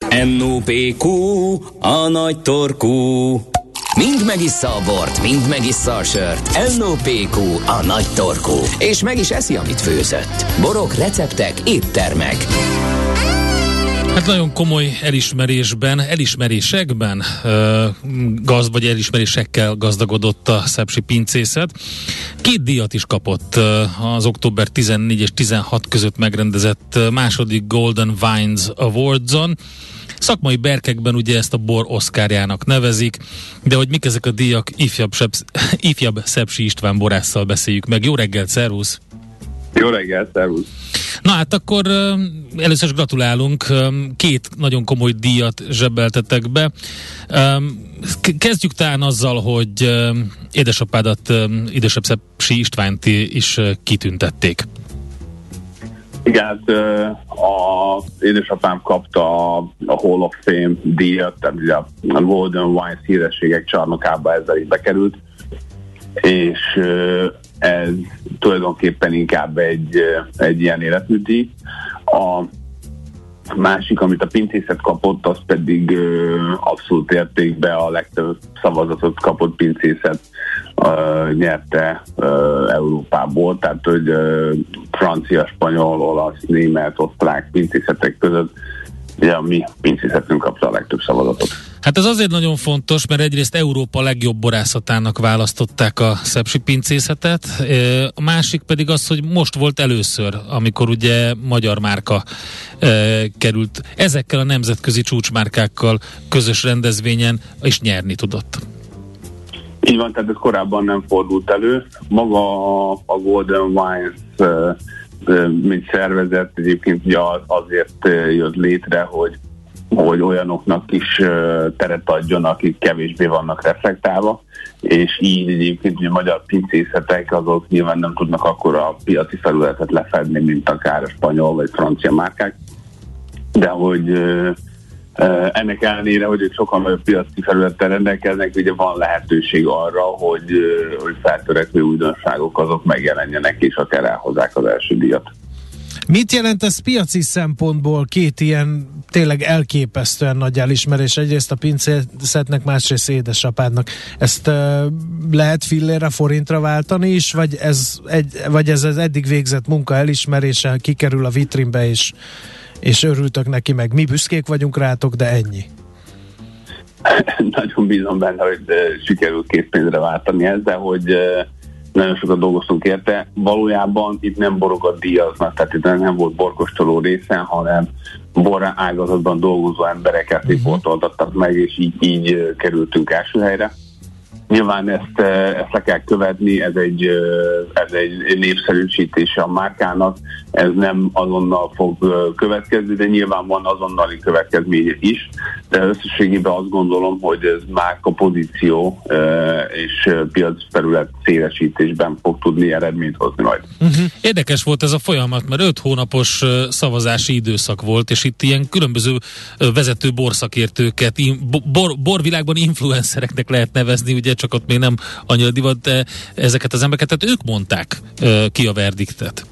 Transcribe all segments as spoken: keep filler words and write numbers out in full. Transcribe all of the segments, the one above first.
em o pé kú, a nagy torkú. Mind megissza a bort, mind megissza a sört. em o pé kú, a nagy torkú. És meg is eszi, amit főzött. Borok, receptek, éttermek. Hát nagyon komoly elismerésben, elismerésekben ö, gaz, vagy elismerésekkel gazdagodott a szepsi pincészet. Két díjat is kapott az október tizennégy és tizenhat között megrendezett második Golden Vines Awards-on. Szakmai berkekben ugye ezt a bor oszkárjának nevezik, de hogy mik ezek a díjak, ifjabb, ifjabb Szepsi István borásszal beszéljük meg. Jó reggelt, szervusz! Jó reggelt, szervusz! Na hát akkor először is gratulálunk, két nagyon komoly díjat zsebeltetek be. Kezdjük talán azzal, hogy édesapádat, idősebb Szepsi Istvánt is kitüntették. Igen, hát az édesapám kapta a Hall of Fame díjat, tehát ugye a Golden Wines hírességek csarnokába ezzel így bekerült, és ez tulajdonképpen inkább egy, egy ilyen életműdíj. A másik, amit a pincészet kapott, az pedig abszolút értékben a legtöbb szavazatot kapott pincészet uh, nyerte uh, Európából, tehát hogy uh, francia, spanyol, olasz, német, osztrák pincészetek között ugye a mi pincészetünk kapta a legtöbb szavazatot. Hát ez azért nagyon fontos, mert egyrészt Európa legjobb borászatának választották a szepsi pincészetet, a másik pedig az, hogy most volt először, amikor ugye magyar márka e, került ezekkel a nemzetközi csúcsmárkákkal közös rendezvényen, és nyerni tudott. Így van, tehát ez korábban nem fordult elő. Maga a Golden Wines, mint szervezet egyébként ugye azért jött létre, hogy hogy olyanoknak is teret adjon, akik kevésbé vannak reflektálva, és így egyébként ugye a magyar pincészetek azok nyilván nem tudnak akkora piaci felületet lefedni, mint akár a spanyol vagy francia márkák, de hogy ennek ellenére, hogy ők sokkal nagyobb piaci felülettel rendelkeznek, ugye van lehetőség arra, hogy, hogy feltörekvő újdonságok azok megjelenjenek, és akár elhozzák az első díjat. Mit jelent ez piaci szempontból, két ilyen tényleg elképesztően nagy elismerés? Egyrészt a pincészetnek, másrészt édesapádnak. Ezt uh, lehet fillérre, forintra váltani is, vagy ez, egy, vagy ez az eddig végzett munka elismerése kikerül a vitrínbe, és, és örültök neki, meg mi büszkék vagyunk rátok, de ennyi? Nagyon bízom benne, hogy sikerült készpénzre váltani ezt, de hogy nagyon sokat dolgoztunk érte. Valójában itt nem borokat díjaznak, tehát itt nem volt borkóstoló része, hanem bor ágazatban dolgozó embereket riportoltattak meg, és így, így kerültünk első helyre. Nyilván ezt, ezt le kell követni, ez egy, ez egy népszerűsítése a márkának, ez nem azonnal fog következni, de nyilván van azonnali következménye is, de összességében azt gondolom, hogy ez márka pozíció és piacfelület szélesítésben fog tudni eredményt hozni majd. Uh-huh. Érdekes volt ez a folyamat, mert öt hónapos szavazási időszak volt, és itt ilyen különböző vezető borszakértőket, bor, borvilágban influencereknek lehet nevezni, ugye csak ott még nem annyira divat, de ezeket az embereket, tehát ők mondták uh, ki a verdiktet.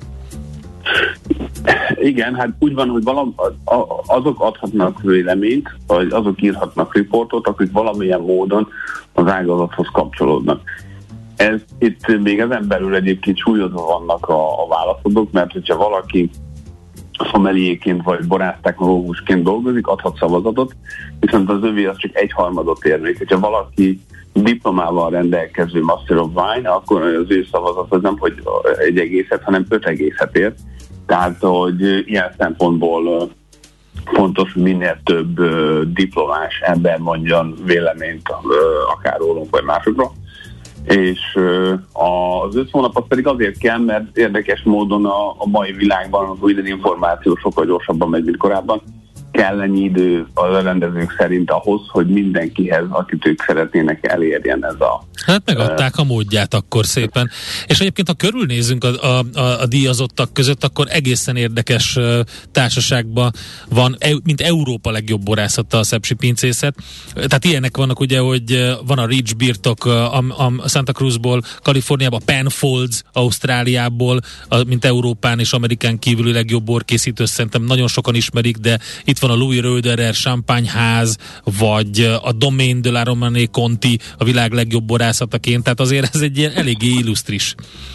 Igen, hát úgy van, hogy valam, azok adhatnak véleményt, vagy azok írhatnak riportot, akik valamilyen módon az ágazathoz kapcsolódnak. Ez, itt még ezen belül egyébként súlyozva vannak a, a válaszadók, mert hogyha valaki szomeliéként vagy borásztechnológusként dolgozik, adhat szavazatot, viszont az övé az csak egy harmadot ér még. Hogyha valaki diplomával rendelkező Master of Wine, akkor az ő szavazat az nem, hogy egy egészet, hanem öt egészet ér. Tehát, hogy ilyen szempontból fontos, hogy minél több diplomás ember mondjon véleményt akár rólunk vagy másokról. És az öt hónap az pedig azért kell, mert érdekes módon a, a mai világban az új információ sokkal gyorsabban megy, mint korábban. Kell ennyi idő a rendezők szerint ahhoz, hogy mindenkihez, akit ők szeretnének, elérjen ez a Hát megadták a módját akkor szépen. És egyébként, ha körülnézünk a, a, a, a díjazottak között, akkor egészen érdekes társaságban van, mint Európa legjobb borászata a szepsi pincészet. Tehát ilyenek vannak ugye, hogy van a Ridge birtok a, a Santa Cruzból, Kaliforniából, Penfolds Ausztráliából, a, mint Európán és Amerikán kívüli legjobb borkészítő, szerintem nagyon sokan ismerik, de itt van a Louis Roederer Champagne ház, vagy a Domaine de la Romanée Conti, a világ legjobb borászataként, tehát azért ez egy ilyen eléggé illusztris.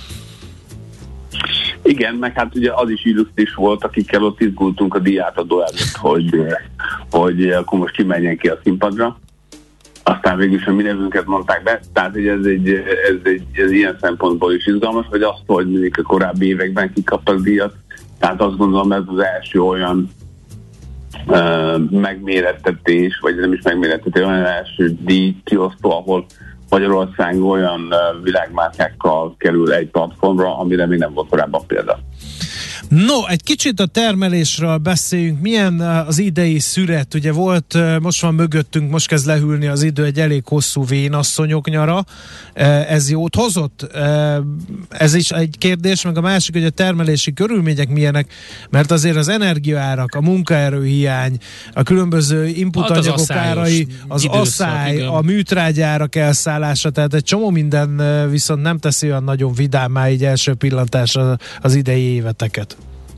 Igen, meg hát ugye az is illusztris volt, akikkel ott izgultunk a díjátadó előtt, hogy, hogy akkor most kimenjen ki a színpadra. Aztán végül is a mi nevünket mondták be, tehát hogy ez egy, ez egy ez ilyen szempontból is izgalmas, vagy azt, hogy mindig a korábbi években kikaptak díjat. Tehát azt gondolom, ez az első olyan uh, megmérettetés, vagy nem is megmérettetés, olyan első díj kiosztó, ahol Magyarország olyan uh, világmárkákkal kerül egy platformra, amire még nem volt korábban példa. No, egy kicsit a termelésről beszéljünk. Milyen az idei szüret? Ugye volt, most van mögöttünk, most kezd lehűlni az idő, egy elég hosszú vénasszonyok nyara. Ez jót hozott? Ez is egy kérdés, meg a másik, hogy a termelési körülmények milyenek, mert azért az energiaárak, a munkaerőhiány, a különböző inputanyagok hát árai, az időszak, asszály, igen. A műtrágyárak elszállása, tehát egy csomó minden viszont nem teszi olyan nagyon vidámmá így első pillantásra az idei éveteket.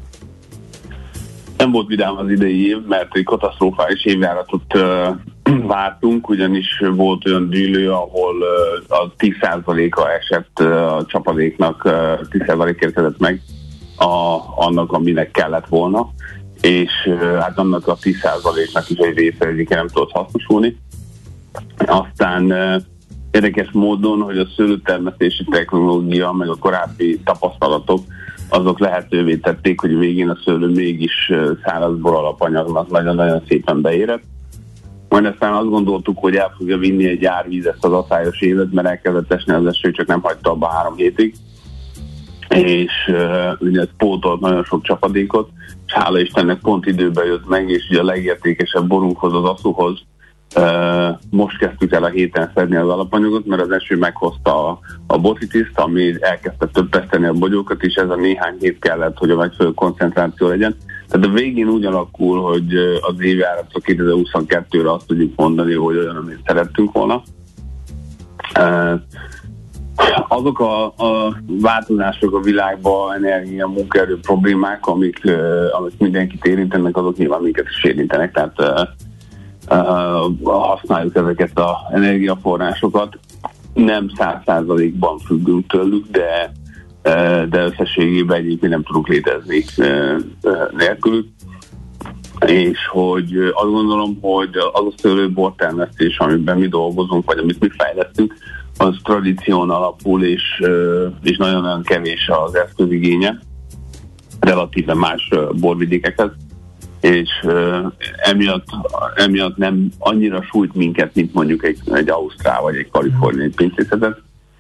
Nem volt vidám az idei év, mert egy katasztrofális évjáratot uh, vártunk, ugyanis volt olyan dűlő, ahol uh, a tíz százaléka esett uh, a csapadéknak, uh, tíz százalék érkezett meg a, annak, aminek kellett volna, és uh, hát annak a tíz százaléknak is egy része egyébként nem tudott hasznosulni. Aztán uh, érdekes módon, hogy a szőlőtermesztési technológia, meg a korábbi tapasztalatok azok lehetővé tették, hogy végén a szőlő mégis szárazbor alapanyagnak nagyon-nagyon szépen beérett. Majd aztán azt gondoltuk, hogy el fogja vinni egy árvíz ezt az asszályos évet, mert elkezdett esni az eső, csak nem hagyta abba három hétig. És uh, ugye ez pótolt nagyon sok csapadékot, és hála Istennek pont időben jött meg, és ugye a legértékesebb borunkhoz, az aszuhoz Uh, most kezdtük el a héten szedni az alapanyagot, mert az eső meghozta a, a botitiszt, ami elkezdte többeszteni a bogyókat, és ez a néhány hét kellett, hogy a megfelelő koncentráció legyen. Tehát a végén úgy alakul, hogy az évjáratot kétezer-huszonkettőre azt tudjuk mondani, hogy olyan, amit szerettünk volna. Uh, azok a, a változások a világban, energia, munkaerő problémák, amik, uh, amik mindenkit érintenek, azok nyilván minket is érintenek, tehát uh, Uh, használjuk ezeket az energiaforrásokat. Nem száz százalékban függünk tőlük, de, uh, de összességében egyébként nem tudunk létezni uh, uh, nélkülük. És hogy uh, azt gondolom, hogy az a szőlőbortermesztés, amiben mi dolgozunk, vagy amit mi fejlesztünk, az tradíción alapul, és, uh, és nagyon-nagyon kevés az eszközigénye, relatíve más uh, borvidékekhez. És uh, emiatt, emiatt nem annyira sújt minket, mint mondjuk egy, egy ausztrál vagy egy kaliforniai pincészetet.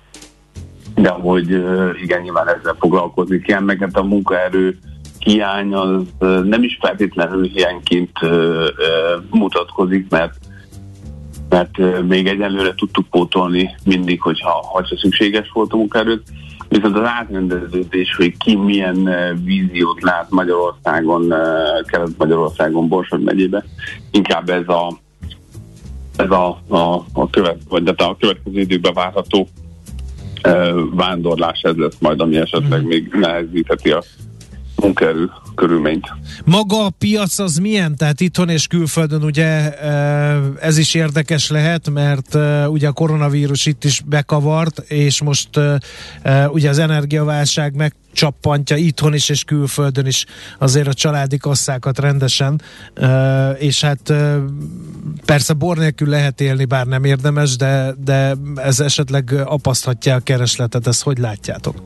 De hogy uh, igen, nyilván ezzel foglalkozni kell, meg hát a munkaerő hiány az uh, nem is feltétlenül hiányként uh, uh, mutatkozik, mert, mert uh, még egyelőre tudtuk pótolni mindig, hogyha, hogyha szükséges volt a munkaerőt. Viszont az átrendeződés, hogy ki milyen uh, víziót lát Magyarországon, uh, Kelet-Magyarországon, Borsod megyébe, inkább ez a, ez a, a, a, követ, vagy de a következő időkben várható uh, vándorlás, ez lesz majd, ami esetleg mm. még nehezítheti a munkaerő körülményt. Maga a piac az milyen? Tehát itthon és külföldön ugye ez is érdekes lehet, mert ugye a koronavírus itt is bekavart, és most ugye az energiaválság megcsappantja itthon is és külföldön is azért a családi kasszákat rendesen, és hát persze bor nélkül lehet élni, bár nem érdemes, de, de ez esetleg apaszthatja a keresletet, ezt hogy látjátok?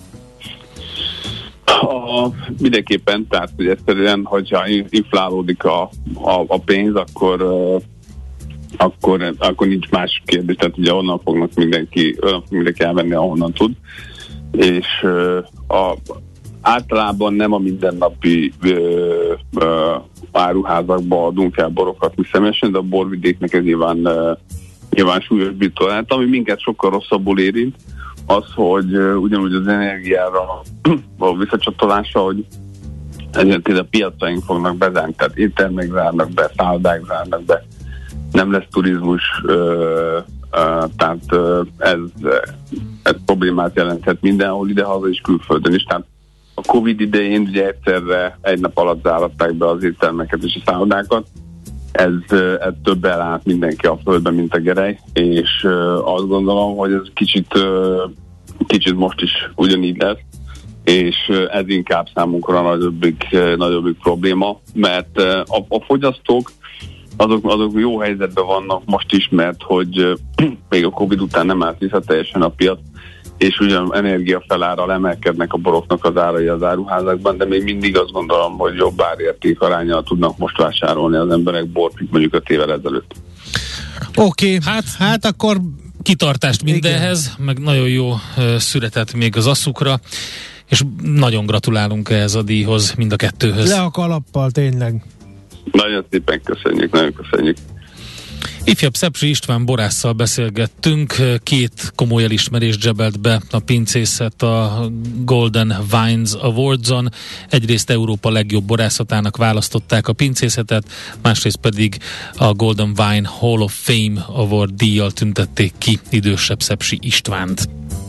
A, mindenképpen, tehát hogy egyszerűen, hogyha inflálódik a, a, a pénz, akkor, uh, akkor, akkor nincs más kérdés, tehát ugye onnan fognak mindenki, onnan fog mindenki elvenni, ahonnan tud, és uh, a, általában nem a mindennapi uh, uh, áruházakba adunk el borokat mi személyesen, de a borvidéknek ez nyilván uh, nyilván súlyos bittorrát, ami minket sokkal rosszabbul érint, az, hogy uh, ugyanúgy az energiára a visszacsatolása, hogy egyébként a piacaink fognak bezárni, tehát éttermek zárnak be, szállodák zárnak be, nem lesz turizmus, uh, uh, tehát uh, ez, ez problémát jelenthet mindenhol, idehaza és külföldön is. Tehát a Covid idején ugye egyszerre egy nap alatt záratták be az éttermeket és a szállodákat, ez, ez több elállt mindenki a földben, mint a gerej, és uh, azt gondolom, hogy ez kicsit, uh, kicsit most is ugyanígy lesz, és uh, ez inkább számunkra nagyobbik, uh, nagyobbik probléma, mert uh, a, a fogyasztók azok, azok jó helyzetben vannak most is, mert hogy uh, még a Covid után nem állt vissza teljesen a piac, és ugyan energiafelárral emelkednek a boroknak az árai az áruházakban, de még mindig azt gondolom, hogy jobb árérték arányal tudnak most vásárolni az emberek bort, mint mondjuk öt évvel ezelőtt. Oké, okay, hát, hát akkor kitartást mindenhez, igen. Meg nagyon jó uh, született még az asszukra, és nagyon gratulálunk ehhez a díjhoz, mind a kettőhöz. Le a kalappal, tényleg. Nagyon szépen köszönjük, nagyon köszönjük. Ifjabb Szepsi István borásszal beszélgettünk, két komoly elismerést zsebelt be a pincészet a Golden Vines Awards-on. Egyrészt Európa legjobb borászatának választották a pincészetet, másrészt pedig a Golden Vine Hall of Fame Award díjjal tüntették ki idősebb Szepsi Istvánt.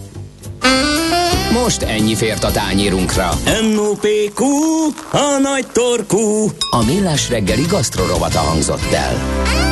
Most ennyi fért a tányérunkra. em o pé kú, a nagy torkú. A millás reggeli gasztrorovata hangzott el.